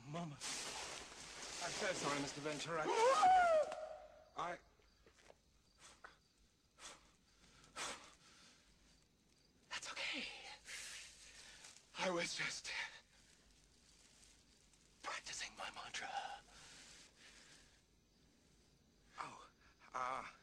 Mama. I'm so sorry, Mr. Ventura. That's okay. I was just practicing my mantra. Oh,